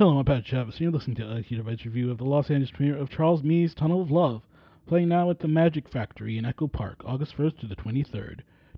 Hello, I'm Pat Chavis, and you're listening to a Heater Bites review of the Los Angeles premiere of Charles Mee's Tunnel of Love, playing now at the Magic Factory in Echo Park, August 1st to the 23rd,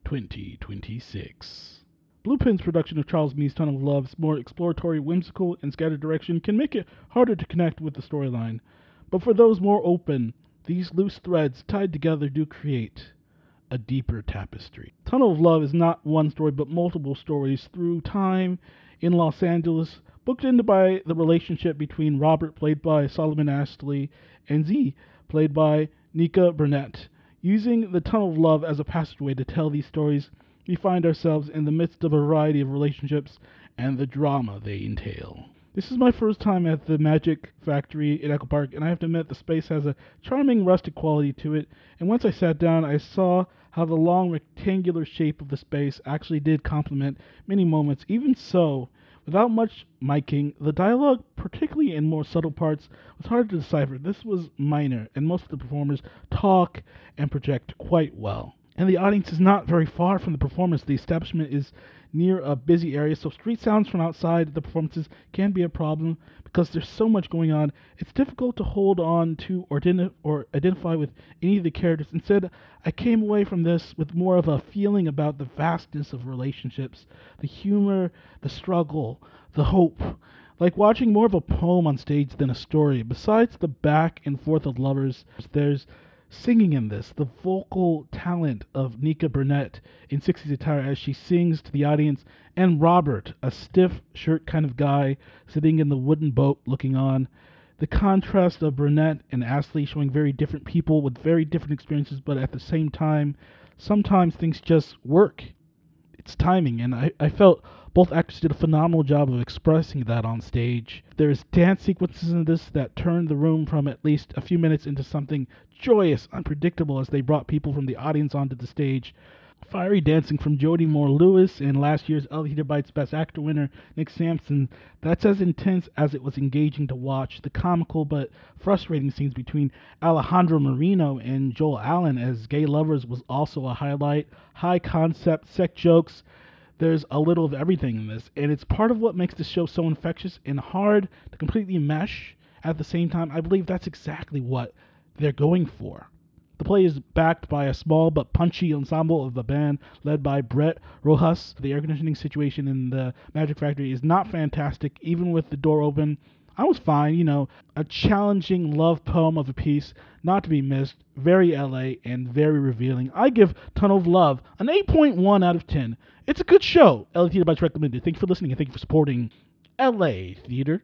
2026. Bluepin's production of Charles Mee's Tunnel of Love's more exploratory, whimsical, and scattered direction can make it harder to connect with the storyline, but for those more open, these loose threads tied together do create a deeper tapestry. Tunnel of Love is not one story but multiple stories through time in Los Angeles, bookended by the relationship between Robert, played by Solomon Astley, and Z, played by Nika Burnett. Using the Tunnel of Love as a passageway to tell these stories, we find ourselves in the midst of a variety of relationships and the drama they entail. This is my first time at the Magic Factory in Echo Park, and I have to admit the space has a charming rustic quality to it, and once I sat down, I saw how the long rectangular shape of the space actually did complement many moments. Even so, without much miking, the dialogue, particularly in more subtle parts, was hard to decipher. This was minor, and most of the performers talk and project quite well. And the audience is not very far from the performance. The establishment is near a busy area, so street sounds from outside the performances can be a problem because there's so much going on. It's difficult to hold on to or identify with any of the characters. Instead, I came away from this with more of a feeling about the vastness of relationships, the humor, the struggle, the hope. Like watching more of a poem on stage than a story. Besides the back and forth of lovers, there's singing in this, the vocal talent of Nika Burnett in 60s attire as she sings to the audience, and Robert, a stiff shirt kind of guy sitting in the wooden boat looking on. The contrast of Burnett and Astley showing very different people with very different experiences, but at the same time, sometimes things just work. It's timing, and I felt both actors did a phenomenal job of expressing that on stage. There's dance sequences in this that turned the room from at least a few minutes into something joyous, unpredictable as they brought people from the audience onto the stage. Fiery dancing from Jodie Moore-Lewis and last year's Heater Bites Best Actor winner Nick Sampson. That's as intense as it was engaging to watch. The comical but frustrating scenes between Alejandro Marino and Joel Allen as gay lovers was also a highlight. High concept, sex jokes. There's a little of everything in this, and it's part of what makes the show so infectious and hard to completely mesh at the same time. I believe that's exactly what they're going for. The play is backed by a small but punchy ensemble of a band led by Brett Rojas. The air conditioning situation in the Magic Factory is not fantastic, even with the door open. I was fine, a challenging love poem of a piece, not to be missed, very LA and very revealing. I give Tunnel of Love an 8.1 out of 10. It's a good show. LA Theater Bites recommended. Thank you for listening and thank you for supporting LA Theater.